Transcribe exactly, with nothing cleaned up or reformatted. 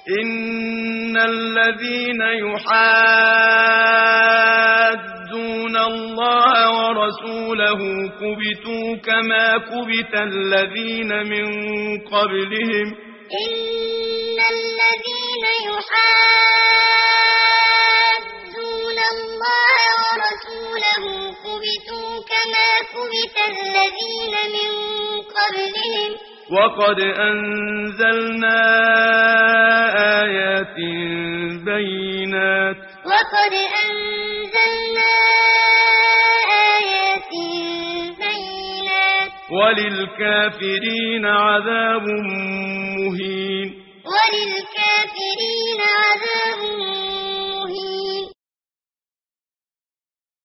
إن الذين يحادون الله ورسوله كبتوا كما كبت الذين من قبلهم إن الذين يحادون الله ورسوله كبتوا كما كبت الذين من قبلهم وقد أنزلنا آيات بينات وقد أنزلنا آيات بينات وللكافرين عذاب مهين وللكافرين عذاب مهين